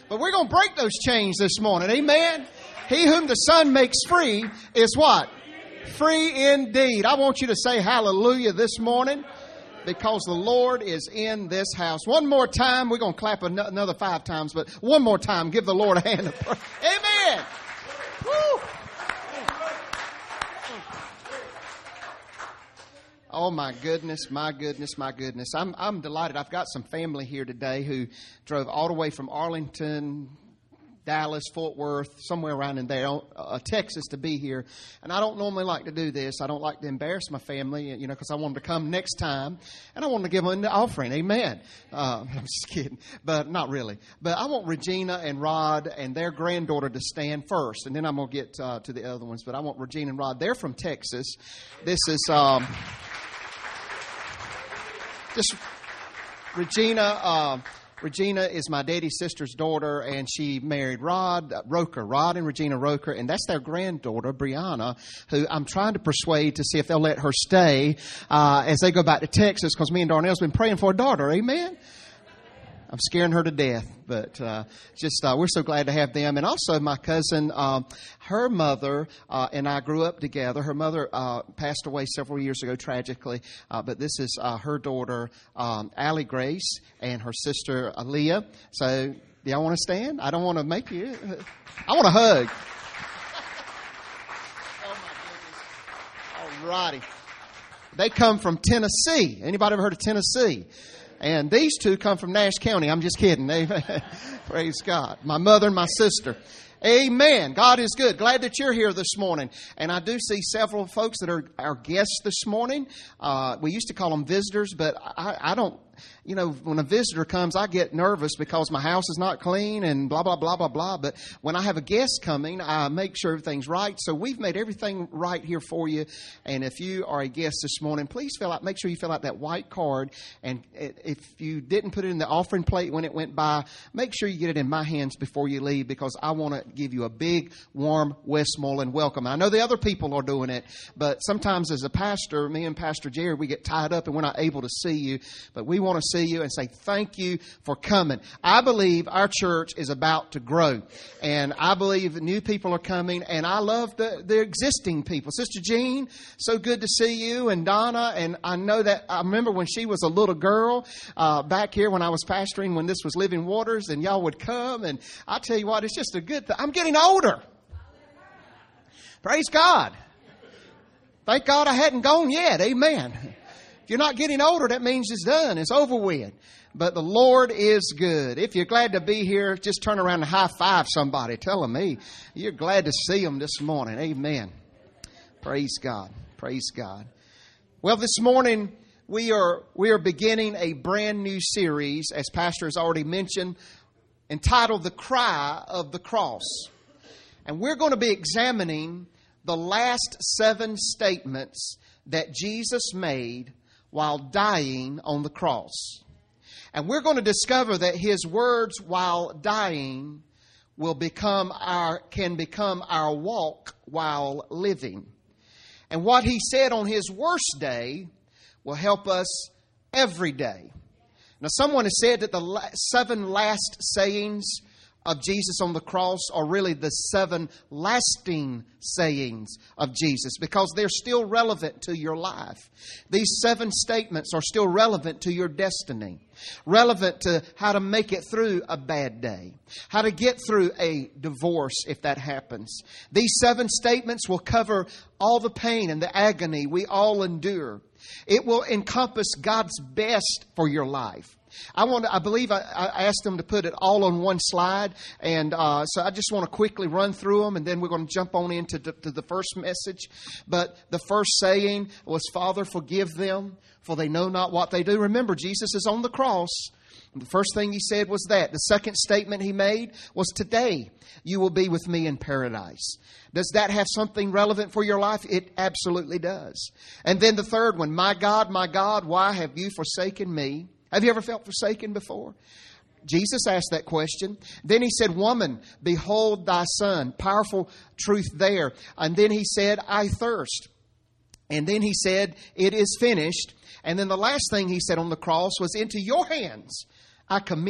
But we're going to break those chains this morning. Amen. He whom the Son makes free is what? Free indeed. I want you to say hallelujah this morning because the Lord is in this house. One more time. We're going to clap another 5 times, but one more time. Give the Lord a hand of praise. Amen. Woo. Oh, my goodness, my goodness, my goodness. I'm delighted. I've got some family here today who drove all the way from Arlington, Dallas, Fort Worth, somewhere around in there, Texas to be here. And I don't normally like to do this. I don't like to embarrass my family, because I want them to come next time. And I want to give them the offering. Amen. I'm just kidding. But not really. But I want Regina and Rod and their granddaughter to stand first. And then I'm going to get to the other ones. But I want Regina and Rod. They're from Texas. This is... Regina is my daddy's sister's daughter, and she married Rod and Regina Roker, and that's their granddaughter, Brianna, who I'm trying to persuade to see if they'll let her stay as they go back to Texas, because me and Darnell's been praying for a daughter. Amen? I'm scaring her to death, but we're so glad to have them. And also my cousin, her mother and I grew up together. Her mother passed away several years ago, tragically, but this is her daughter, Allie Grace, and her sister, Aaliyah. So, do y'all want to stand? I don't want to make you. I want a hug. Oh, my goodness. All righty. They come from Tennessee. Anybody ever heard of Tennessee? And these two come from Nash County. I'm just kidding. Praise God. My mother and my sister. Amen. God is good. Glad that you're here this morning. And I do see several folks that are our guests this morning. We used to call them visitors, but I don't. When a visitor comes, I get nervous because my house is not clean and blah, blah, blah, blah, blah. But when I have a guest coming, I make sure everything's right. So we've made everything right here for you. And if you are a guest this morning, please make sure you fill out that white card. And if you didn't put it in the offering plate when it went by, make sure you get it in my hands before you leave, because I want to give you a big, warm Westmoreland welcome. I know the other people are doing it, but sometimes as a pastor, me and Pastor Jerry, we get tied up and we're not able to see you. But we want to see you and say thank you for coming. I believe our church is about to grow, and I believe new people are coming, and I love the existing people. Sister Jean, so good to see you, and Donna, and I know that I remember when she was a little girl back here when I was pastoring, when this was Living Waters, and y'all would come, and I tell you what, it's just a good thing. I'm getting older. Praise God. Thank God I hadn't gone yet. Amen. If you're not getting older, that means it's done. It's over with. But the Lord is good. If you're glad to be here, just turn around and high five somebody. Tell them, hey, you're glad to see them this morning. Amen. Praise God. Praise God. Well, this morning we are beginning a brand new series, as Pastor has already mentioned, entitled The Cry of the Cross. And we're going to be examining the last 7 statements that Jesus made while dying on the cross. And we're going to discover that His words while dying can become our walk while living. And what He said on His worst day will help us every day. Now, someone has said that the 7 last sayings of Jesus on the cross are really the 7 lasting sayings of Jesus, because they're still relevant to your life. These 7 statements are still relevant to your destiny, relevant to how to make it through a bad day, how to get through a divorce if that happens. These 7 statements will cover all the pain and the agony we all endure. It will encompass God's best for your life. I believe I asked them to put it all on one slide, and so I just want to quickly run through them, and then we're going to jump on into the first message. But the first saying was, Father, forgive them, for they know not what they do. Remember, Jesus is on the cross. The first thing He said was that. The second statement He made was, today you will be with me in paradise. Does that have something relevant for your life? It absolutely does. And then the third one, my God, why have you forsaken me? Have you ever felt forsaken before? Jesus asked that question. Then He said, woman, behold thy son. Powerful truth there. And then He said, I thirst. And then He said, it is finished. And then the last thing He said on the cross was, into your hands I commit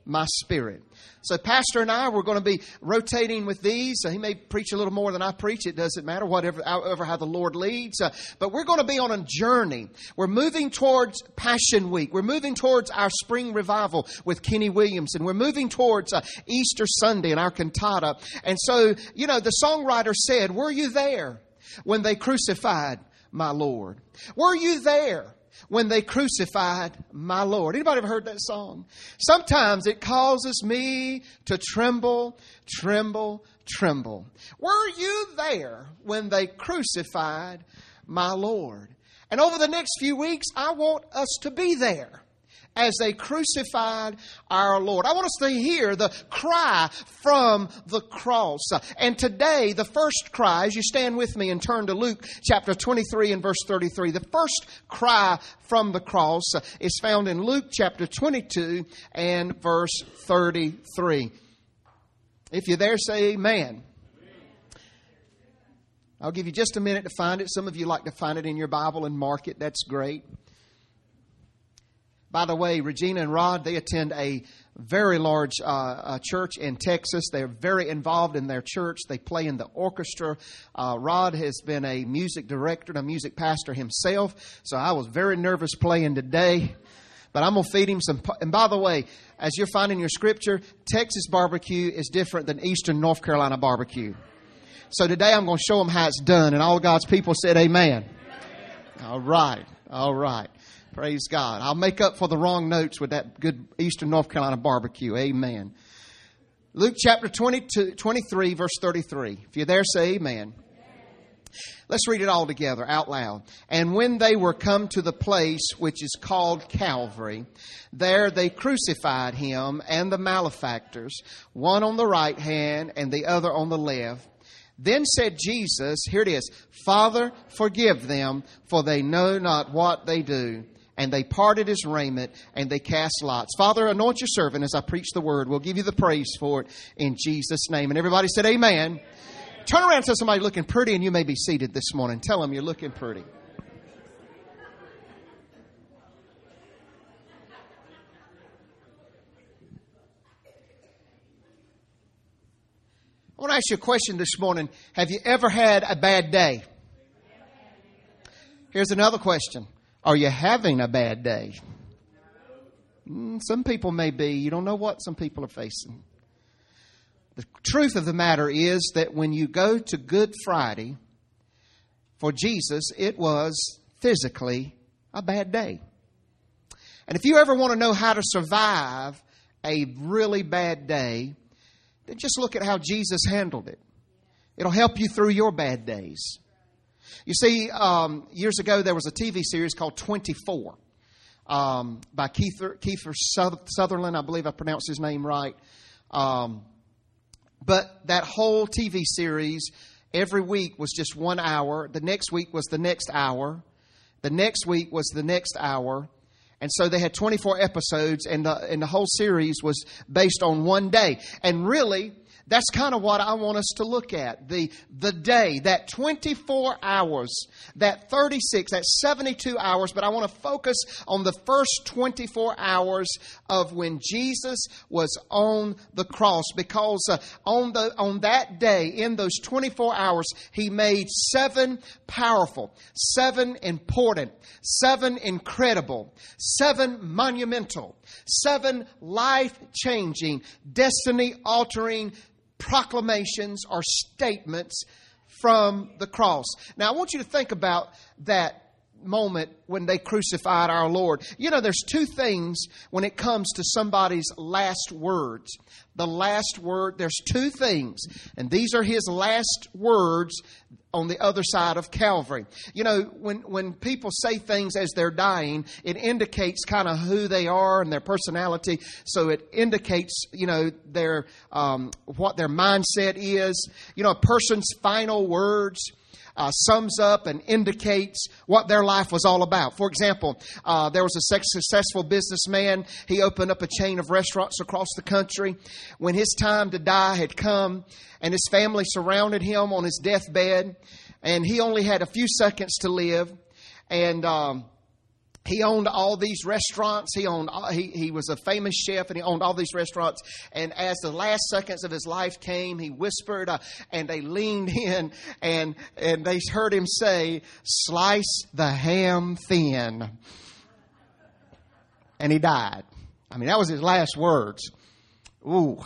my spirit. So Pastor and I, we're going to be rotating with these. He may preach a little more than I preach. It doesn't matter, however how the Lord leads. But we're going to be on a journey. We're moving towards Passion Week. We're moving towards our spring revival with Kenny Williamson. We're moving towards Easter Sunday and our cantata. And so, the songwriter said, were you there when they crucified my Lord? Were you there when they crucified my Lord? Anybody ever heard that song? Sometimes it causes me to tremble, tremble, tremble. Were you there when they crucified my Lord? And over the next few weeks, I want us to be there as they crucified our Lord. I want us to hear the cry from the cross. And today, the first cry, as you stand with me and turn to Luke chapter 23 and verse 33, the first cry from the cross is found in Luke chapter 22 and verse 33. If you're there, say amen. I'll give you just a minute to find it. Some of you like to find it in your Bible and mark it. That's great. By the way, Regina and Rod, they attend a very large church in Texas. They're very involved in their church. They play in the orchestra. Rod has been a music director and a music pastor himself. So I was very nervous playing today. But I'm going to feed him some. And by the way, as you're finding your scripture, Texas barbecue is different than Eastern North Carolina barbecue. So today I'm going to show them how it's done. And all God's people said amen. All right. All right. Praise God. I'll make up for the wrong notes with that good Eastern North Carolina barbecue. Amen. Luke chapter 23, verse 33. If you're there, say amen. Let's read it all together out loud. And when they were come to the place which is called Calvary, there they crucified him and the malefactors, one on the right hand and the other on the left. Then said Jesus, here it is, Father, forgive them, for they know not what they do. And they parted his raiment, and they cast lots. Father, anoint your servant as I preach the word. We'll give you the praise for it in Jesus' name. And everybody said amen. Turn around and tell somebody looking pretty, and you may be seated this morning. Tell them you're looking pretty. I want to ask you a question this morning. Have you ever had a bad day? Here's another question. Are you having a bad day? Some people may be. You don't know what some people are facing. The truth of the matter is that when you go to Good Friday, for Jesus, it was physically a bad day. And if you ever want to know how to survive a really bad day, then just look at how Jesus handled it. It'll help you through your bad days. You see, years ago there was a TV series called 24 by Kiefer Sutherland. I believe I pronounced his name right. But that whole TV series, every week was just 1 hour. The next week was the next hour. The next week was the next hour. And so they had 24 episodes, and the whole series was based on one day. And really, that's kind of what I want us to look at. The day, that 24 hours, that 36, that 72 hours. But I want to focus on the first 24 hours of when Jesus was on the cross. Because on that day, in those 24 hours, He made 7 powerful, 7 important, 7 incredible, 7 monumental, 7 life-changing, destiny-altering proclamations or statements from the cross. Now, I want you to think about that moment when they crucified our Lord. You know, there's 2 things when it comes to somebody's last words. The last word, there's 2 things, and these are His last words on the other side of Calvary. You know, when people say things as they're dying, it indicates kind of who they are and their personality. So it indicates, you know, their what their mindset is. You know, a person's final words sums up and indicates what their life was all about. For example, there was a successful businessman. He opened up a chain of restaurants across the country. When his time to die had come and his family surrounded him on his deathbed, and he only had a few seconds to live, and He owned all these restaurants. He was a famous chef, and he owned all these restaurants. And as the last seconds of his life came, he whispered, and they leaned in, and they heard him say, "Slice the ham thin." And he died. I mean, that was his last words. Ooh.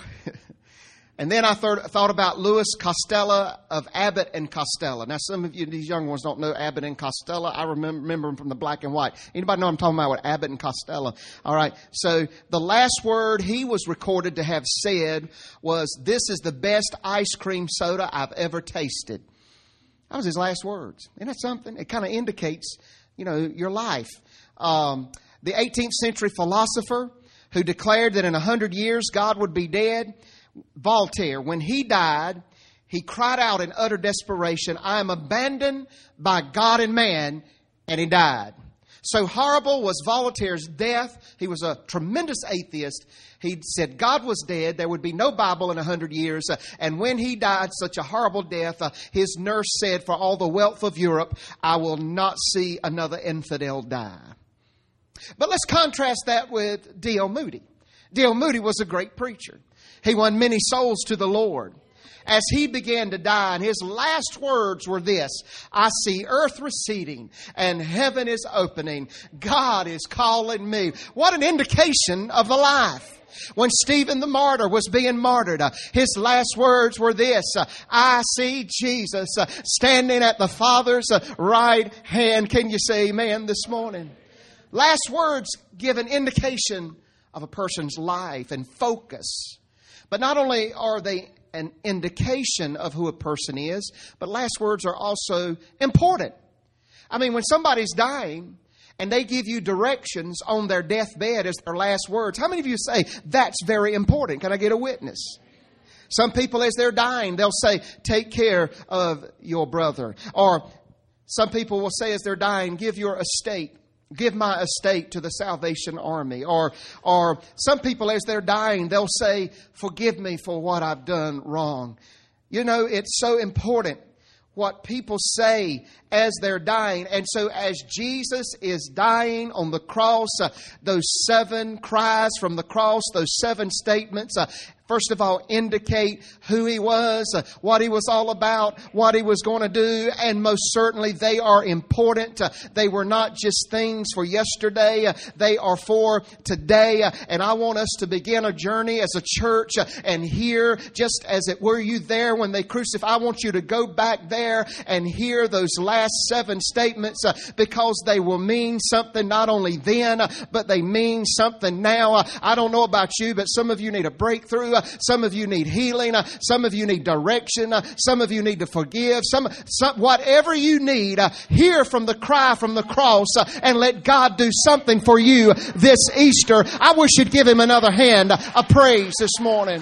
And then I thought about Louis Costello of Abbott and Costello. Now, some of you, these young ones, don't know Abbott and Costello. I remember them from the black and white. Anybody know what I'm talking about with Abbott and Costello? All right. So the last word he was recorded to have said was, "This is the best ice cream soda I've ever tasted." That was his last words. Isn't that something? It kind of indicates, your life. The 18th century philosopher who declared that in 100 years God would be dead, Voltaire, when he died, he cried out in utter desperation, "I am abandoned by God and man," and he died. So horrible was Voltaire's death. He was a tremendous atheist. He said God was dead. There would be no Bible in 100 years. And when he died such a horrible death, his nurse said, "For all the wealth of Europe, I will not see another infidel die." But let's contrast that with D.L. Moody. D.L. Moody was a great preacher. He won many souls to the Lord. As he began to die, and his last words were this: "I see earth receding and heaven is opening. God is calling me." What an indication of the life. When Stephen the martyr was being martyred, his last words were this: "I see Jesus standing at the Father's right hand." Can you say amen this morning? Last words give an indication of a person's life and focus. But not only are they an indication of who a person is, but last words are also important. I mean, when somebody's dying and they give you directions on their deathbed as their last words, how many of you say that's very important? Can I get a witness? Some people, as they're dying, they'll say, "Take care of your brother." Or some people will say as they're dying, "Give your estate. Give my estate to the Salvation Army." Or some people, as they're dying, they'll say, "Forgive me for what I've done wrong." It's so important what people say as they're dying. And so as Jesus is dying on the cross, those 7 cries from the cross, those 7 statements, first of all, indicate who he was, what he was all about, what he was going to do, and most certainly they are important. They were not just things for yesterday. They are for today. And I want us to begin a journey as a church and hear, just as it were you there when they crucified. I want you to go back there and hear those last 7 statements because they will mean something not only then, but they mean something now. I don't know about you, but some of you need a breakthrough. Some of you need healing. Some of you need direction. Some of you need to forgive. Whatever you need, hear from the cry from the cross and let God do something for you this Easter. I wish you'd give him another hand of praise this morning.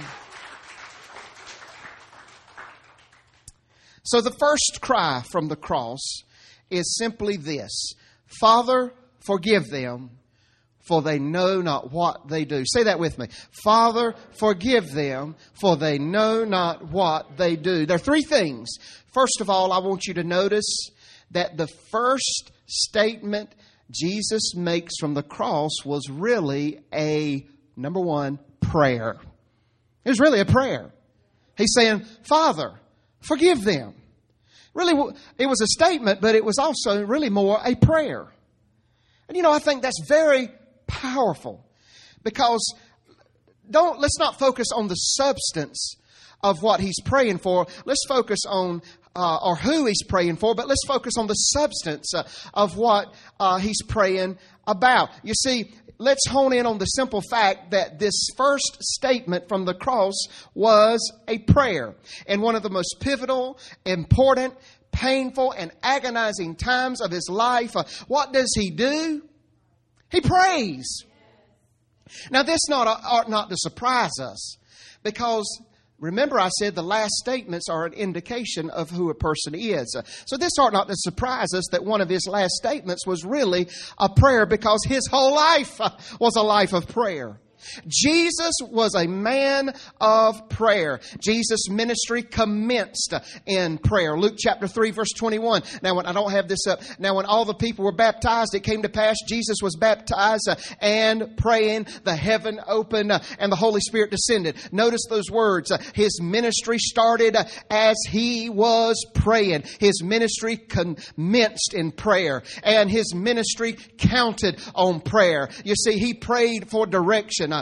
So the first cry from the cross is simply this: "Father, forgive them, for they know not what they do." Say that with me. "Father, forgive them, for they know not what they do." There are 3 things. First of all, I want you to notice that the first statement Jesus makes from the cross was really number 1, prayer. It was really a prayer. He's saying, "Father, forgive them." Really, it was a statement, but it was also really more a prayer. And I think that's very powerful, because let's not focus on the substance of what he's praying for. Let's focus on or who he's praying for, but let's focus on the substance of what he's praying about. You see, let's hone in on the simple fact that this first statement from the cross was a prayer. In one of the most pivotal, important, painful, and agonizing times of his life, what does he do? He prays. Now, this ought not to surprise us, because remember I said the last statements are an indication of who a person is. So this ought not to surprise us that one of his last statements was really a prayer, because his whole life was a life of prayer. Jesus was a man of prayer. Jesus' ministry commenced in prayer. Luke chapter 3 verse 21. Now when I don't have this up. Now when all the people were baptized, it came to pass Jesus was baptized and praying, the heaven opened and the Holy Spirit descended. Notice those words. His ministry started as he was praying. His ministry commenced in prayer, and his ministry counted on prayer. You see, he prayed for direction.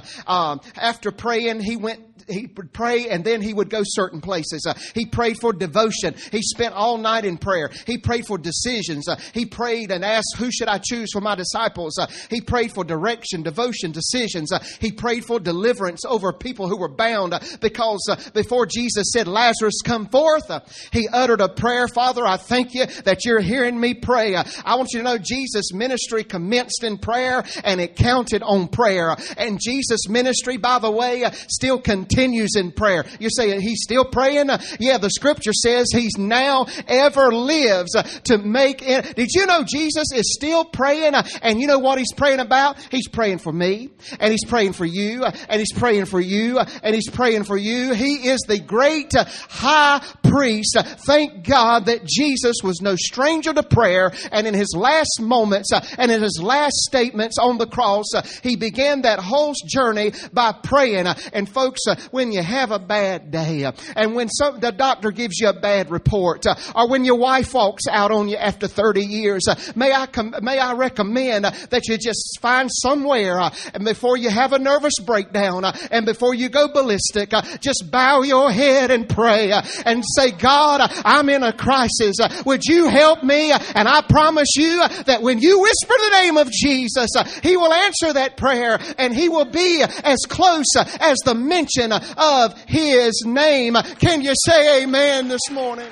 After praying, he would pray and then he would go certain places. He prayed for devotion. He spent all night in prayer. He prayed for decisions. He prayed and asked, who should I choose for my disciples? He prayed for direction, devotion, decisions. He prayed for deliverance over people who were bound, because before Jesus said, Lazarus, come forth, he uttered a prayer. Father, I thank you that you're hearing me pray. I want you to know Jesus' ministry commenced in prayer and it counted on prayer. And Jesus' ministry, by the way, still continues in prayer. You say he's still praying? Yeah, the scripture says he's now ever lives to make it. Did you know Jesus is still praying? And you know what he's praying about? He's praying for me, and he's praying for you, and he's praying for you, and he's praying for you. He is the great high priest. Thank God that Jesus was no stranger to prayer, and in his last moments and in his last statements on the cross, he began that whole journey by praying. And folks, when you have a bad day, and when the doctor gives you a bad report, or when your wife walks out on you after 30 years, may I recommend that you just find somewhere, and before you have a nervous breakdown, and before you go ballistic, just bow your head and pray and say, God, I'm in a crisis. Would you help me? And I promise you that when you whisper the name of Jesus, he will answer that prayer, and he will be as close as the mention of his name. Can you say amen this morning?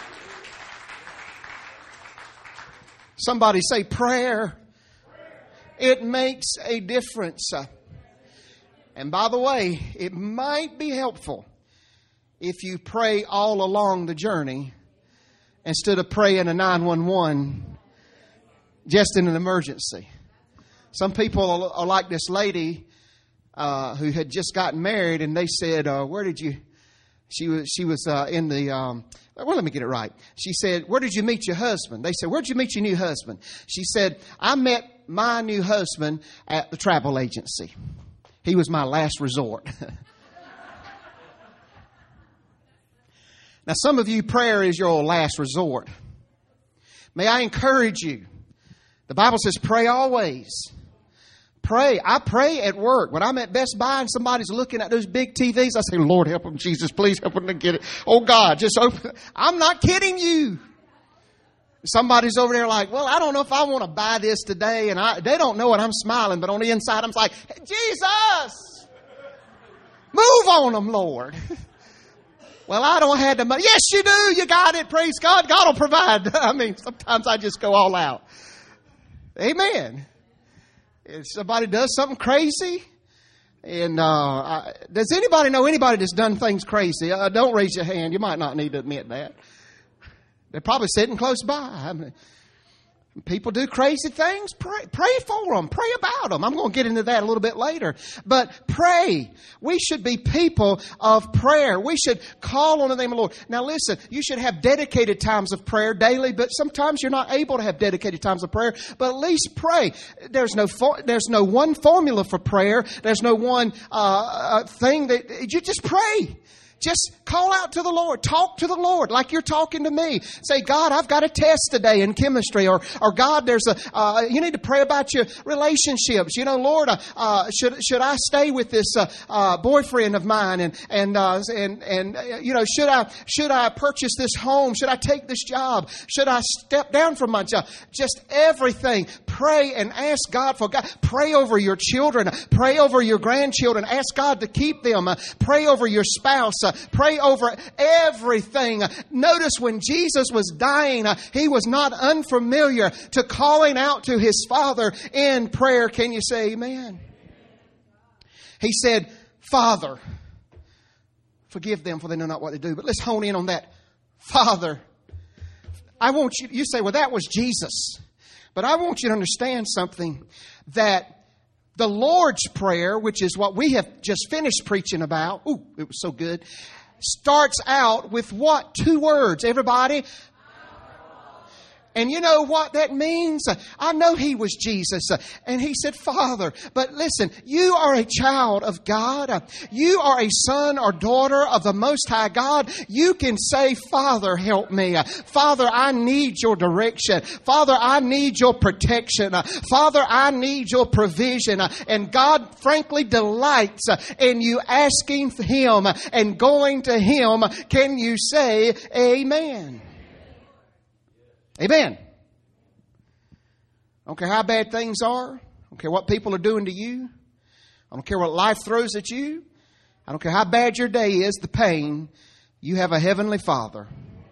Somebody say prayer. It makes a difference. And by the way, it might be helpful if you pray all along the journey instead of praying a 911 just in an emergency. Some people are like this lady who had just gotten married, and they said, where did you... She was in the... well, let me get it right. She said, where did you meet your husband? They said, where did you meet your new husband? She said, I met my new husband at the travel agency. He was my last resort. Now, some of you, prayer is your last resort. May I encourage you. The Bible says pray always. Pray. I pray at work. When I'm at Best Buy and somebody's looking at those big TVs, I say, Lord, help them. Jesus, please help them to get it. Oh, God, just open. I'm not kidding you. Somebody's over there like, well, I don't know if I want to buy this today. And they don't know it. I'm smiling. But on the inside, I'm like, Jesus, move on them, Lord. Well, I don't have the money. Yes, you do. You got it. Praise God. God will provide. I mean, sometimes I just go all out. Amen. If somebody does something crazy, and does anybody know anybody that's done things crazy? Don't raise your hand. You might not need to admit that. They're probably sitting close by. I mean, people do crazy things. Pray for them. Pray about them. I'm going to get into that a little bit later. But pray. We should be people of prayer. We should call on the name of the Lord. Now listen, you should have dedicated times of prayer daily, but sometimes you're not able to have dedicated times of prayer. But at least pray. There's no one formula for prayer. There's no one thing that you just pray. Just call out to the Lord. Talk to the Lord like you're talking to me. Say, God, I've got a test today in chemistry. Or God, you need to pray about your relationships. You know, Lord, should I stay with this boyfriend of mine? And you know, should I purchase this home? Should I take this job? Should I step down from my job? Just everything. Pray and ask God for God. Pray over your children. Pray over your grandchildren. Ask God to keep them. Pray over your spouse. Pray over everything. Notice when Jesus was dying, he was not unfamiliar to calling out to his Father in prayer. Can you say amen? He said, Father, forgive them for they know not what they do. But let's hone in on that. Father, I want you say, well, that was Jesus. But I want you to understand something, that The Lord's Prayer, which is what we have just finished preaching about. Ooh, it was so good. Starts out with what? 2 words. Everybody? And you know what that means? I know he was Jesus. And he said, Father, but listen, you are a child of God. You are a son or daughter of the Most High God. You can say, Father, help me. Father, I need your direction. Father, I need your protection. Father, I need your provision. And God frankly delights in you asking him and going to him. Can you say amen? Amen. I don't care how bad things are. I don't care what people are doing to you. I don't care what life throws at you. I don't care how bad your day is, the pain. You have a heavenly Father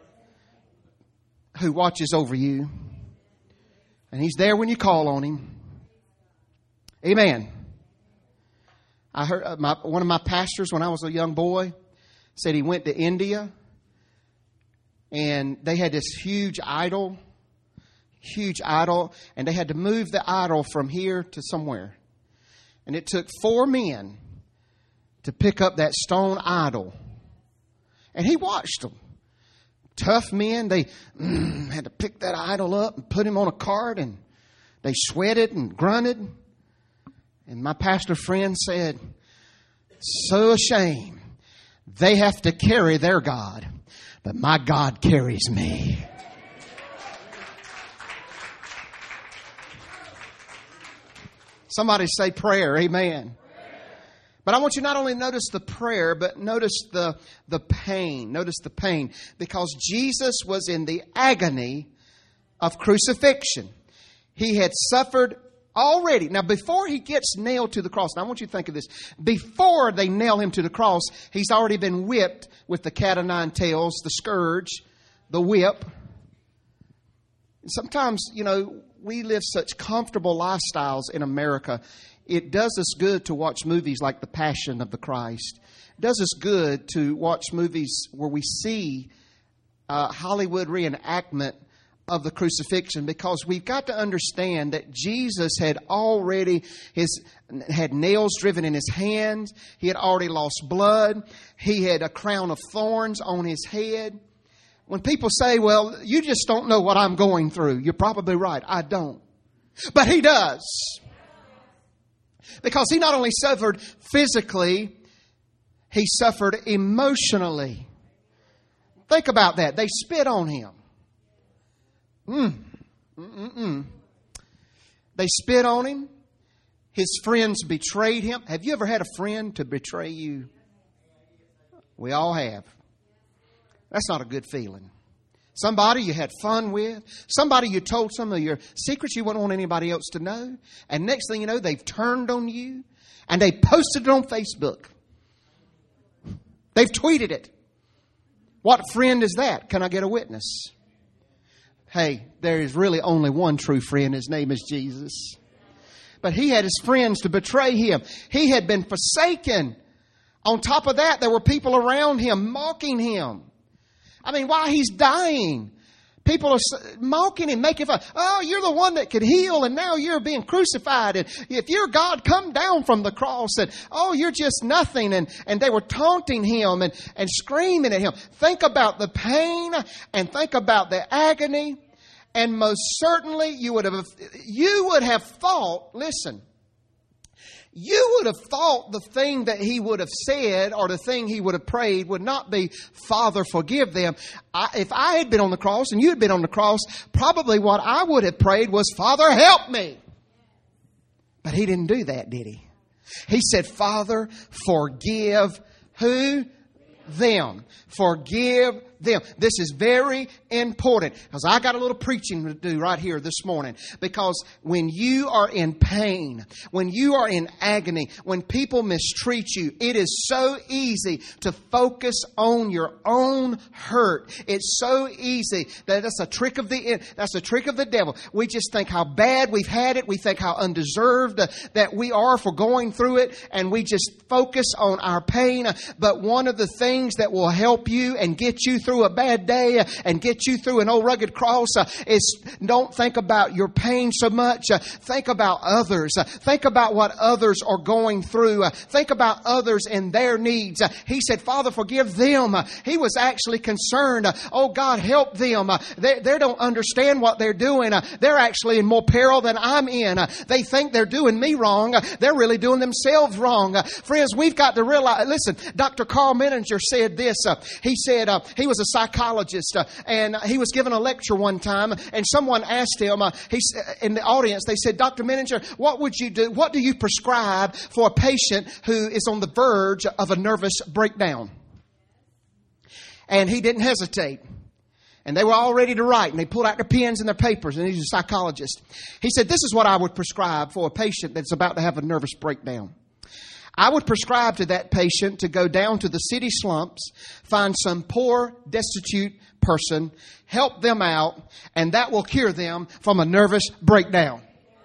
who watches over you. And he's there when you call on him. Amen. I heard one of my pastors when I was a young boy said he went to India. And they had this huge idol, and they had to move the idol from here to somewhere. And it took 4 men to pick up that stone idol. And he watched them. Tough men, they had to pick that idol up and put him on a cart, and they sweated and grunted. And my pastor friend said, so ashamed. They have to carry their God. But my God carries me. Somebody say prayer. Amen. But I want you not only notice the prayer, but notice the pain. Notice the pain. Because Jesus was in the agony of crucifixion. He had suffered already. Now, before he gets nailed to the cross, now I want you to think of this. Before they nail him to the cross, he's already been whipped with the cat o' nine tails, the scourge, the whip. Sometimes, we live such comfortable lifestyles in America. It does us good to watch movies like The Passion of the Christ. It does us good to watch movies where we see Hollywood reenactment of the crucifixion, because we've got to understand that Jesus had already had nails driven in his hands. He had already lost blood. He had a crown of thorns on his head. When people say, well, you just don't know what I'm going through, you're probably right. I don't. But he does. Because he not only suffered physically, he suffered emotionally. Think about that. They spit on him. They spit on him. His friends betrayed him. Have you ever had a friend to betray you? We all have. That's not a good feeling. Somebody you had fun with. Somebody you told some of your secrets you wouldn't want anybody else to know. And next thing you know, they've turned on you. And they posted it on Facebook. They've tweeted it. What friend is that? Can I get a witness? Hey, there is really only one true friend. His name is Jesus. But he had his friends to betray him. He had been forsaken. On top of that, there were people around him mocking him. I mean, while he's dying, people are mocking him, making fun. Oh, you're the one that could heal, and now you're being crucified. And if you're God, come down from the cross. And oh, you're just nothing. And they were taunting him and screaming at him. Think about the pain and think about the agony. And most certainly you would have thought, listen, you would have thought the thing that he would have said or the thing he would have prayed would not be, Father, forgive them. If I had been on the cross and you had been on the cross, probably what I would have prayed was, Father, help me. But he didn't do that, did he? He said, Father, forgive who? Them. Forgive them. This is very important, because I got a little preaching to do right here this morning. Because when you are in pain, when you are in agony, when people mistreat you, it is so easy to focus on your own hurt. It's so easy that that's a trick of the devil. We just think how bad we've had it. We think how undeserved that we are for going through it, and we just focus on our pain. But one of the things that will help you and get you through through a bad day and get you through an old rugged cross is don't think about your pain so much. Think about others. Think about what others are going through. Think about others and their needs. He said, Father, forgive them. He was actually concerned. Oh God, help them. They don't understand what they're doing. They're actually in more peril than I'm in. They think they're doing me wrong. They're really doing themselves wrong. Friends, we've got to realize, listen, Dr. Carl Menninger said this. He said he was a psychologist and he was given a lecture one time and someone asked him, in the audience, they said, Dr. Menninger, what would you do? What do you prescribe for a patient who is on the verge of a nervous breakdown? And he didn't hesitate. And they were all ready to write, and they pulled out their pens and their papers, and he's a psychologist. He said, this is what I would prescribe for a patient that's about to have a nervous breakdown. I would prescribe to that patient to go down to the city slumps, find some poor, destitute person, help them out, and that will cure them from a nervous breakdown.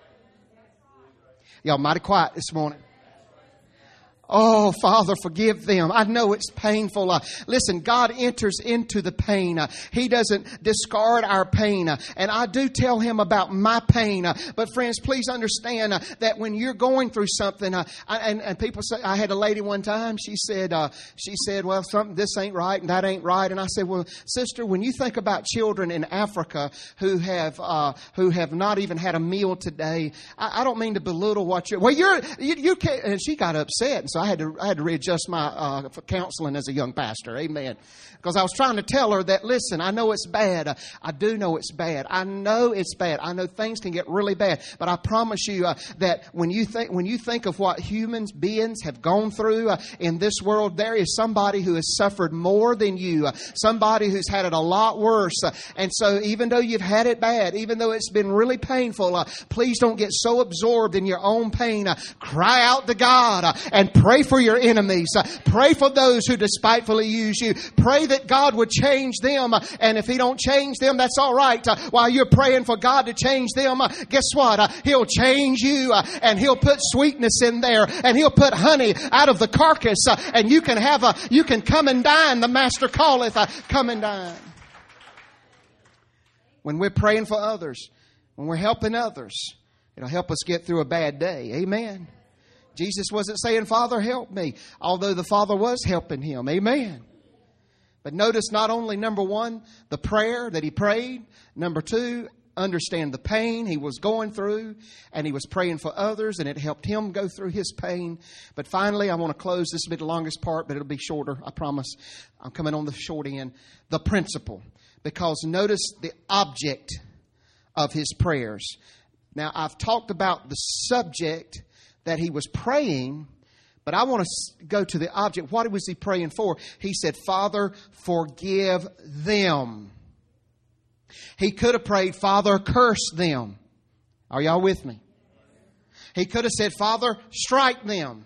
Y'all mighty quiet this morning. Oh, Father, forgive them. I know it's painful. Listen, God enters into the pain. He doesn't discard our pain. And I do tell Him about my pain. But friends, please understand that when you're going through something, and people say, I had a lady one time, she said, well, this ain't right and that ain't right. And I said, well, sister, when you think about children in Africa who have not even had a meal today, I don't mean to belittle what you're, well, you can't, and she got upset. And so I had to readjust my counseling as a young pastor. Amen. Because I was trying to tell her that, listen, I know it's bad. I do know it's bad. I know it's bad. I know things can get really bad. But I promise you that when you think of what human beings have gone through in this world, there is somebody who has suffered more than you. Somebody who's had it a lot worse. And so even though you've had it bad, even though it's been really painful, please don't get so absorbed in your own pain. Cry out to God and pray for your enemies. Pray for those who despitefully use you. Pray that God would change them. And if He don't change them, that's all right. While you're praying for God to change them, guess what? He'll change you and He'll put sweetness in there and He'll put honey out of the carcass and you can come and dine. The Master calleth, come and dine. When we're praying for others, when we're helping others, it'll help us get through a bad day. Amen. Jesus wasn't saying, Father, help me, although the Father was helping him. Amen. But notice not only, number one, the prayer that he prayed. Number two, understand the pain he was going through. And he was praying for others, and it helped him go through his pain. But finally, I want to close. This will be the longest part, but it'll be shorter, I promise. I'm coming on the short end. The principle. Because notice the object of his prayers. Now, I've talked about the subject that he was praying, but I want to go to the object. What was he praying for? He said, Father, forgive them. He could have prayed, Father, curse them. Are y'all with me? He could have said, Father, strike them.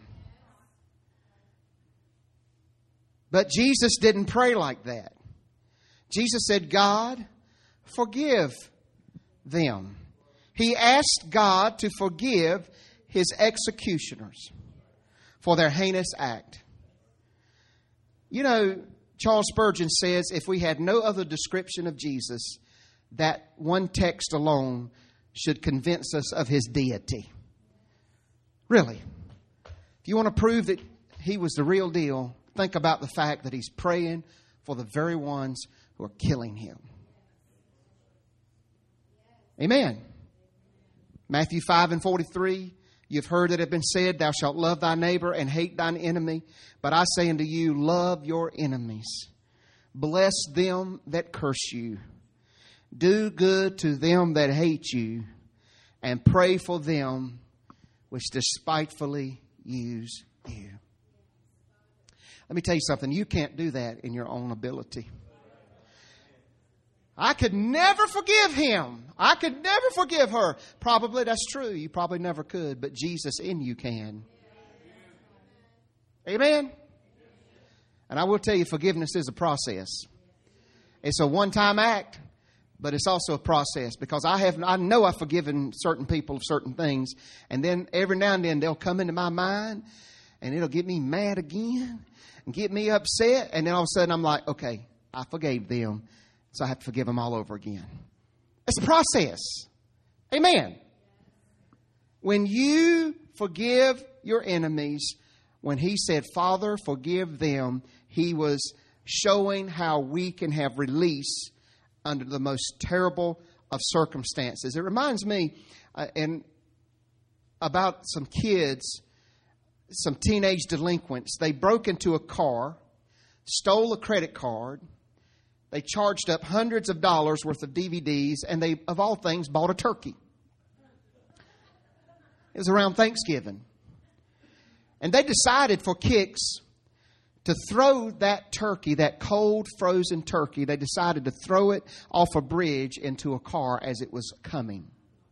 But Jesus didn't pray like that. Jesus said, God, forgive them. He asked God to forgive his executioners for their heinous act. You know, Charles Spurgeon says, if we had no other description of Jesus, that one text alone should convince us of his deity. Really. If you want to prove that he was the real deal, think about the fact that he's praying for the very ones who are killing him. Amen. Matthew 5:43. You've heard that it have been said, thou shalt love thy neighbor and hate thine enemy. But I say unto you, love your enemies. Bless them that curse you. Do good to them that hate you. And pray for them which despitefully use you. Let me tell you something. You can't do that in your own ability. I could never forgive him. I could never forgive her. Probably that's true. You probably never could, but Jesus in you can. Amen? And I will tell you, forgiveness is a process. It's a one-time act, but it's also a process. Because I know I've forgiven certain people of certain things, and then every now and then they'll come into my mind, and it'll get me mad again, and get me upset, and then all of a sudden I'm like, okay, I forgave them, so I have to forgive them all over again. It's a process. Amen. When you forgive your enemies, when he said, Father, forgive them, he was showing how we can have release under the most terrible of circumstances. It reminds me about some kids, some teenage delinquents. They broke into a car, stole a credit card. They charged up hundreds of dollars worth of DVDs, and they, of all things, bought a turkey. It was around Thanksgiving. And they decided for kicks to throw that turkey, that cold frozen turkey, they decided to throw it off a bridge into a car as it was coming.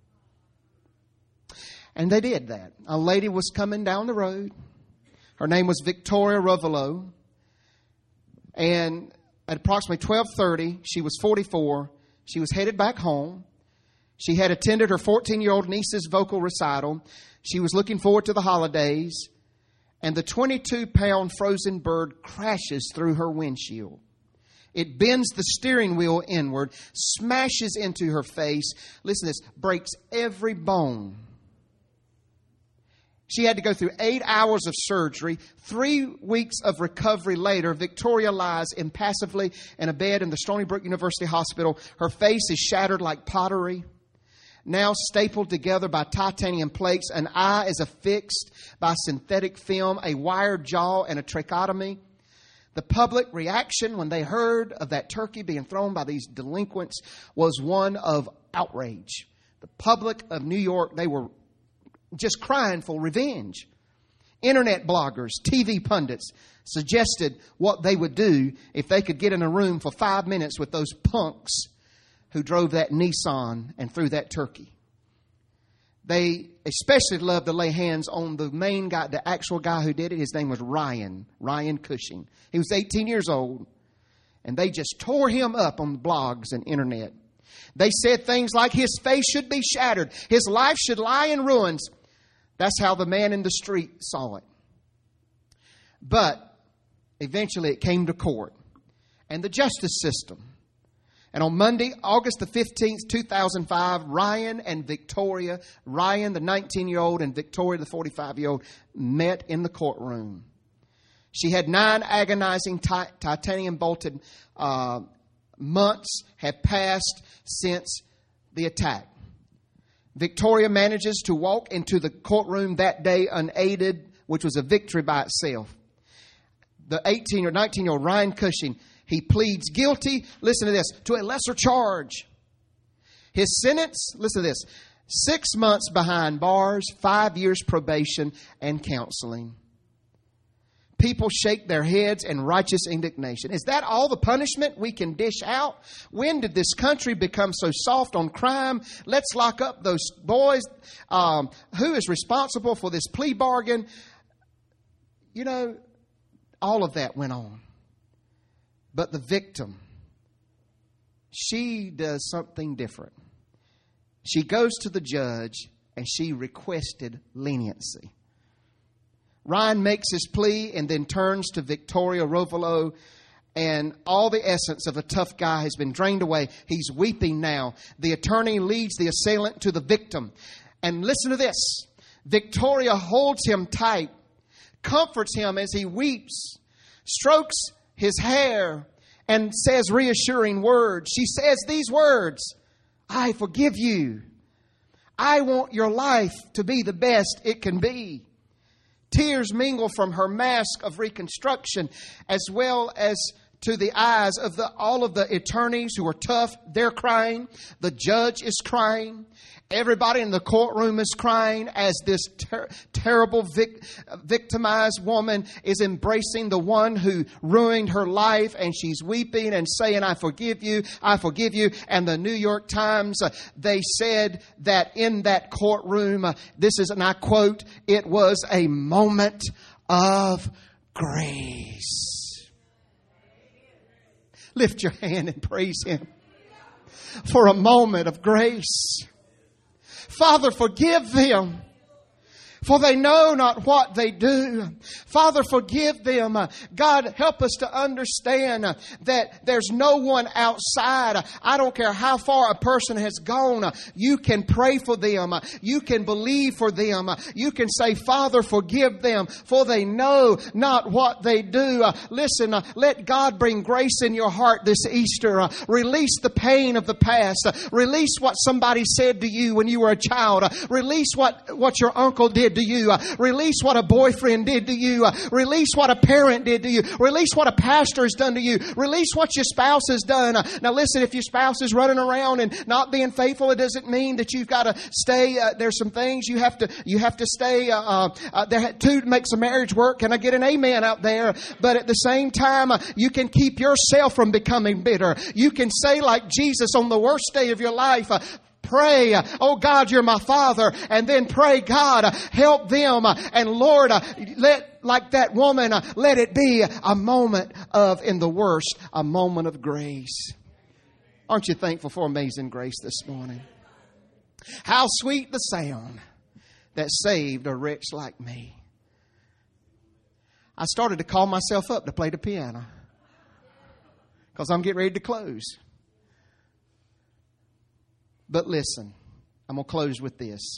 And they did that. A lady was coming down the road. Her name was Victoria Rovolo. And at approximately 12:30, she was 44. She was headed back home. She had attended her 14-year-old niece's vocal recital. She was looking forward to the holidays. And the 22-pound frozen bird crashes through her windshield. It bends the steering wheel inward, smashes into her face. Listen to this, breaks every bone. She had to go through 8 hours of surgery. 3 weeks of recovery later, Victoria lies impassively in a bed in the Stony Brook University Hospital. Her face is shattered like pottery, now stapled together by titanium plates. An eye is affixed by synthetic film, a wired jaw, and a tracheotomy. The public reaction when they heard of that turkey being thrown by these delinquents was one of outrage. The public of New York, they were just crying for revenge. Internet bloggers, TV pundits suggested what they would do if they could get in a room for 5 minutes with those punks who drove that Nissan and threw that turkey. They especially loved to lay hands on the main guy, the actual guy who did it. His name was Ryan Cushing. He was 18 years old, and they just tore him up on the blogs and internet. They said things like his face should be shattered, his life should lie in ruins. That's how the man in the street saw it. But eventually it came to court and the justice system. And on Monday, August the 15th, 2005, Ryan and Victoria, Ryan the 19-year-old and Victoria the 45-year-old, met in the courtroom. She had 9 agonizing titanium-bolted months have passed since the attack. Victoria manages to walk into the courtroom that day unaided, which was a victory by itself. The 18 or 19-year-old Ryan Cushing, he pleads guilty, listen to this, to a lesser charge. His sentence, listen to this, 6 months behind bars, 5 years probation and counseling. People shake their heads in righteous indignation. Is that all the punishment we can dish out? When did this country become so soft on crime? Let's lock up those boys. Who is responsible for this plea bargain? You know, all of that went on. But the victim, she does something different. She goes to the judge and she requested leniency. Ryan makes his plea and then turns to Victoria Rovolo, and all the essence of a tough guy has been drained away. He's weeping now. The attorney leads the assailant to the victim. And listen to this. Victoria holds him tight, comforts him as he weeps, strokes his hair, and says reassuring words. She says these words, I forgive you. I want your life to be the best it can be. Tears mingle from her mask of reconstruction as well as to the eyes of all of the attorneys who are tough. They're crying. The judge is crying. Everybody in the courtroom is crying as this terrible victimized woman is embracing the one who ruined her life, and she's weeping and saying, I forgive you, I forgive you. And the New York Times, they said that in that courtroom, this is, and I quote, it was a moment of grace. Lift your hand and praise Him for a moment of grace. Father, forgive them. for they know not what they do. Father, forgive them. God, help us to understand that there's no one outside. I don't care how far a person has gone. You can pray for them. You can believe for them. You can say, Father, forgive them, for they know not what they do. Listen, let God bring grace in your heart this Easter. Release the pain of the past. Release what somebody said to you when you were a child. Release what your uncle did to you. Release what a boyfriend did to you. Release what a parent did to you. Release what a pastor has done to you. Release what your spouse has done. Now listen, if your spouse is running around and not being faithful, it doesn't mean that you've got to stay. There's some things you have to stay. Two makes a marriage work. Can I get an amen out there? But at the same time, you can keep yourself from becoming bitter. You can say like Jesus on the worst day of your life, pray, oh God, you're my Father. And then pray, God, help them. And Lord, like that woman, let it be a moment of, in the worst, a moment of grace. Aren't you thankful for amazing grace this morning? How sweet the sound that saved a wretch like me. I started to call myself up to play the piano because I'm getting ready to close. But listen, I'm going to close with this.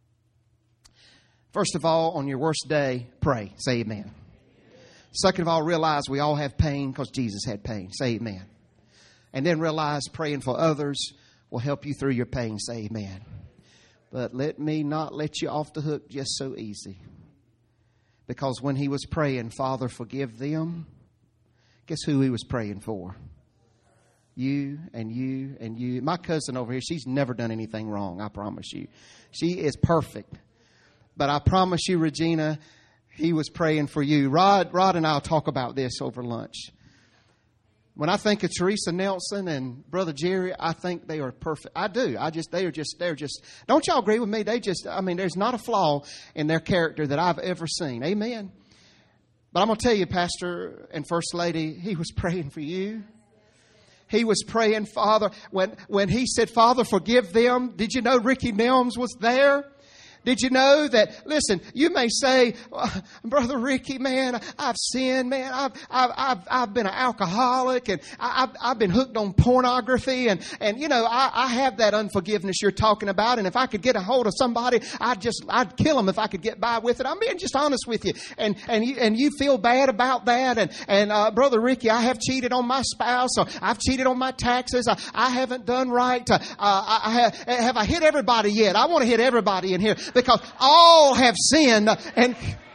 First of all, on your worst day, pray. Say amen. Second of all, realize we all have pain because Jesus had pain. Say amen. And then realize praying for others will help you through your pain. Say amen. But let me not let you off the hook just so easy. Because when he was praying, Father, forgive them, guess who he was praying for? You and you and you. My cousin over here, she's never done anything wrong, I promise you. She is perfect. But I promise you, Regina, he was praying for you. Rod and I will talk about this over lunch. When I think of Teresa Nelson and Brother Jerry, I think they are perfect. I do. They're just, don't y'all agree with me? There's not a flaw in their character that I've ever seen. Amen. But I'm going to tell you, Pastor and First Lady, he was praying for you. He was praying, Father, when he said, Father, forgive them. Did you know Ricky Nelms was there? Did you know that, listen, you may say, Brother Ricky, man, I've sinned, man. I've been an alcoholic and I've been hooked on pornography and you know, I have that unforgiveness you're talking about. And if I could get a hold of somebody, I'd kill them if I could get by with it. I'm being just honest with you. And you feel bad about that. And Brother Ricky, I have cheated on my spouse or I've cheated on my taxes. I haven't done right. Have I hit everybody yet? I want to hit everybody in here. Because all have sinned. And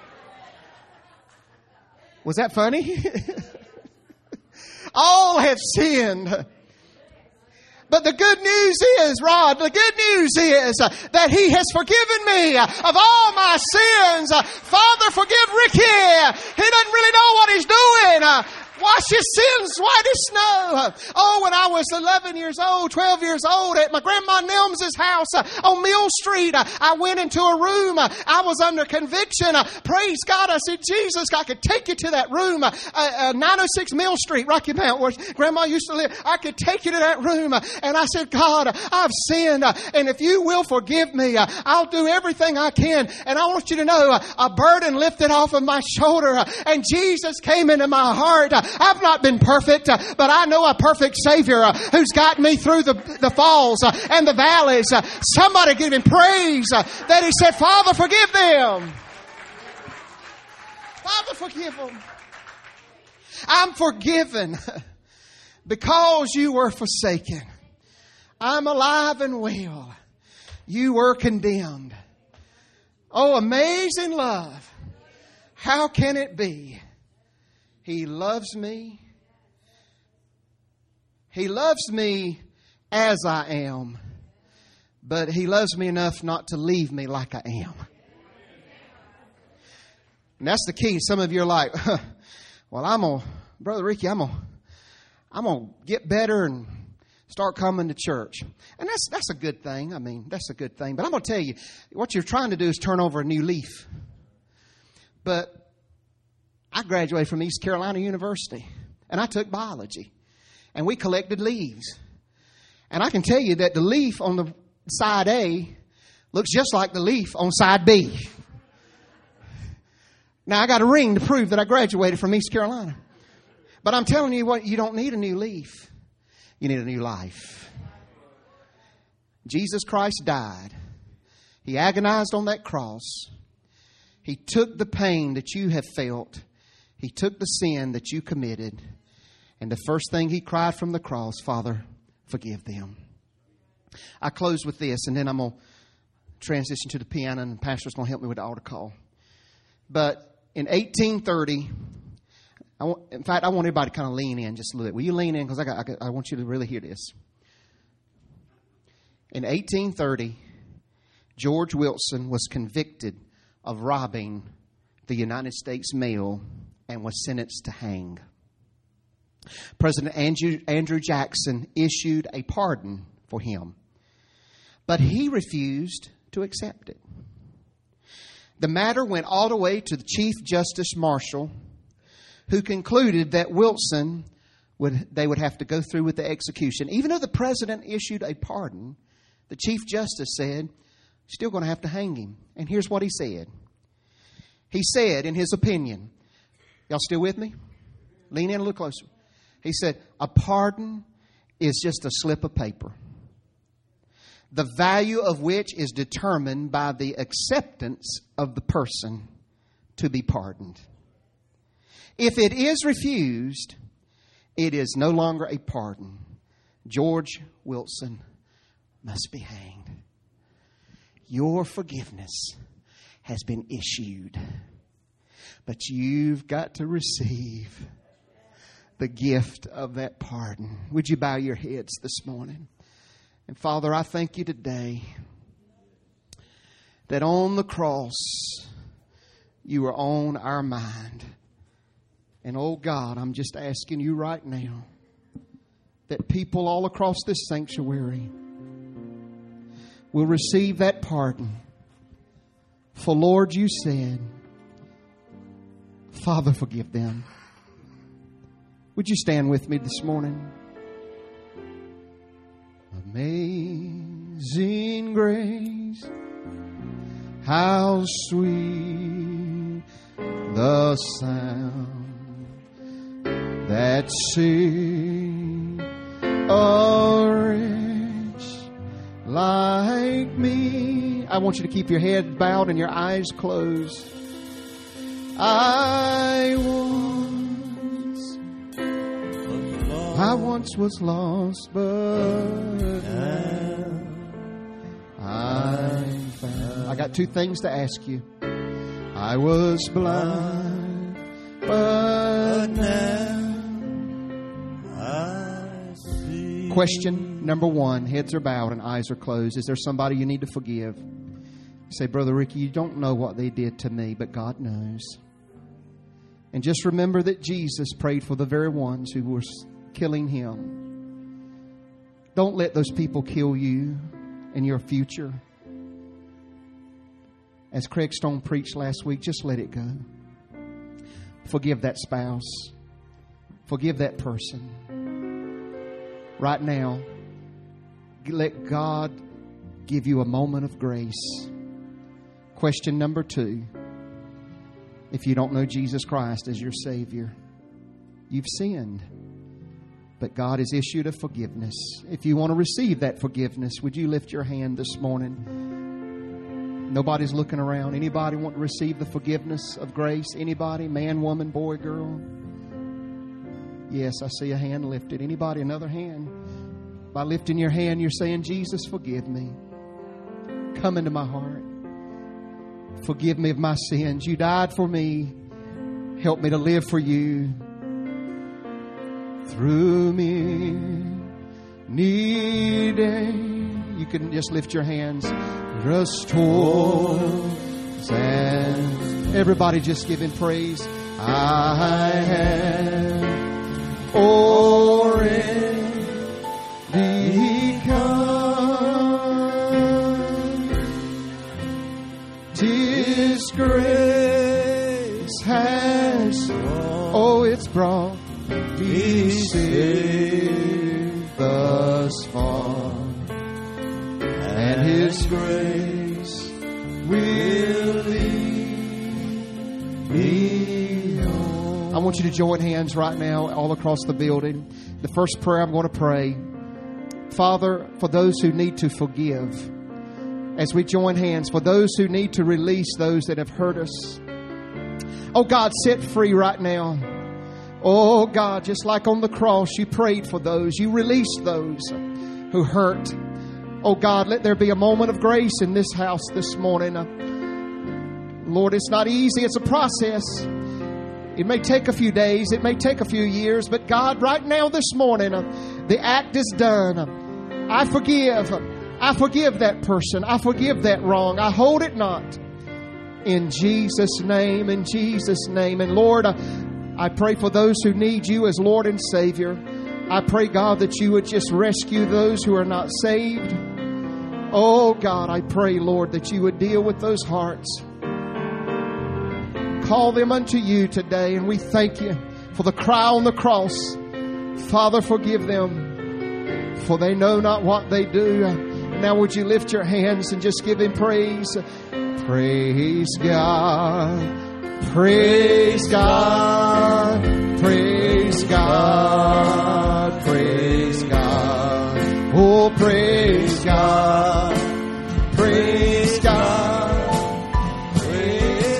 was that funny? All have sinned. But the good news is, Rod, the good news is that he has forgiven me of all my sins. Father, forgive Ricky. He doesn't really know what he's doing. Wash his sins white as snow. Oh, when I was 11 years old, 12 years old, at my grandma Nelms' house on Mill Street, I went into a room. I was under conviction. Praise God. I said, Jesus, I could take you to that room. 906 Mill Street, Rocky Mount, where Grandma used to live. I could take you to that room. And I said, God, I've sinned. And if you will forgive me, I'll do everything I can. And I want you to know, a burden lifted off of my shoulder. And Jesus came into my heart. I've not been perfect, but I know a perfect Savior who's gotten me through the falls and the valleys. Somebody give him praise that he said, Father, forgive them. Father, forgive them. I'm forgiven because you were forsaken. I'm alive and well. You were condemned. Oh, amazing love. How can it be? He loves me. He loves me as I am. But he loves me enough not to leave me like I am. And that's the key. Some of you are like, well, Brother Ricky, I'm going to get better and start coming to church. And that's a good thing. I mean, that's a good thing. But I'm going to tell you, what you're trying to do is turn over a new leaf. But I graduated from East Carolina University, and I took biology, and we collected leaves. And I can tell you that the leaf on the side A looks just like the leaf on side B. Now, I got a ring to prove that I graduated from East Carolina. But I'm telling you what, you don't need a new leaf. You need a new life. Jesus Christ died. He agonized on that cross. He took the pain that you have felt. He took the sin that you committed. And the first thing He cried from the cross, Father, forgive them. I close with this, and then I'm going to transition to the piano, and the pastor's going to help me with the altar call. But in 1830, I want everybody to kind of lean in just a little bit. Will you lean in? Because I want you to really hear this. In 1830, George Wilson was convicted of robbing the United States mail and was sentenced to hang. President Andrew Jackson issued a pardon for him, but he refused to accept it. The matter went all the way to the Chief Justice Marshall, who concluded that Wilson they would have to go through with the execution. Even though the president issued a pardon, the Chief Justice said, still going to have to hang him. And here's what he said. He said, in his opinion, y'all still with me? Lean in a little closer. He said, a pardon is just a slip of paper, the value of which is determined by the acceptance of the person to be pardoned. If it is refused, it is no longer a pardon. George Wilson must be hanged. Your forgiveness has been issued, but you've got to receive the gift of that pardon. Would you bow your heads this morning? And Father, I thank you today that on the cross you were on our mind. And oh God, I'm just asking you right now that people all across this sanctuary will receive that pardon. For Lord, you said, Father, forgive them. Would you stand with me this morning? Amazing grace, how sweet the sound that saved a wretch like me. I want you to keep your head bowed and your eyes closed. I once was lost, but now I'm found. I got two things to ask you. I was blind, but now I see. Question number one, heads are bowed and eyes are closed. Is there somebody you need to forgive? You say, Brother Ricky, you don't know what they did to me, but God knows. And just remember that Jesus prayed for the very ones who were killing him. Don't let those people kill you and your future. As Craig Stone preached last week, just let it go. Forgive that spouse. Forgive that person. Right now, let God give you a moment of grace. Question number two. If you don't know Jesus Christ as your Savior, you've sinned. But God has issued a forgiveness. If you want to receive that forgiveness, would you lift your hand this morning? Nobody's looking around. Anybody want to receive the forgiveness of grace? Anybody? Man, woman, boy, girl? Yes, I see a hand lifted. Anybody? Another hand? By lifting your hand, you're saying, Jesus, forgive me. Come into my heart. Forgive me of my sins. You died for me. Help me to live for you. Through me needing. You can just lift your hands. Restore. And everybody just give him praise. I have already come. 'Tis grace has, it's brought me safe thus far, and His grace will lead me want you to join hands right now all across the building. The first prayer I'm going to pray. Father, for those who need to forgive, as we join hands, for those who need to release those that have hurt us. Oh God, set free right now. Oh God, just like on the cross, you prayed for those. You released those who hurt. Oh God, let there be a moment of grace in this house this morning. Lord, it's not easy. It's a process. It may take a few days. It may take a few years. But God, right now this morning, the act is done. I forgive. I forgive that person. I forgive that wrong. I hold it not. In Jesus' name, in Jesus' name. And Lord, I pray for those who need you as Lord and Savior. I pray, God, that you would just rescue those who are not saved. Oh, God, I pray, Lord, that you would deal with those hearts. Call them unto you today, and we thank you for the cry on the cross. Father, forgive them, for they know not what they do. Now would you lift your hands and just give him praise? Praise God. Praise God. Praise God. Praise God. Oh, praise God. Praise God. Praise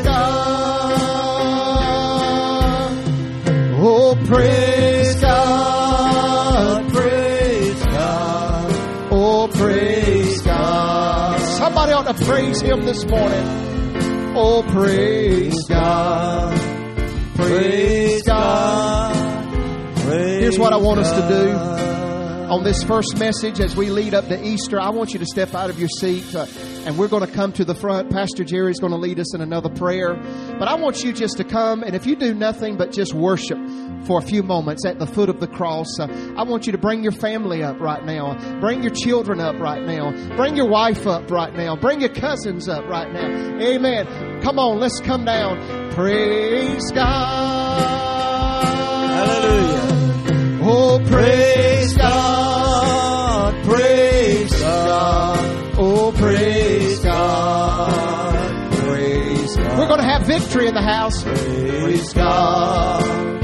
God. Oh, praise God. Praise God. Oh, praise God. Somebody ought to praise him this morning. Oh, praise God. Praise God. Here's what I want us to do on this first message as we lead up to Easter. I want you to step out of your seat and we're going to come to the front. Pastor Jerry's going to lead us in another prayer. But I want you just to come, and if you do nothing but just worship for a few moments at the foot of the cross, I want you to bring your family up right now. Bring your children up right now. Bring your wife up right now. Bring your cousins up right now. Amen. Come on, let's come down. Praise God. Hallelujah. Oh, praise God. Praise God. Oh, praise God. Praise God. We're going to have victory in the house. Praise God.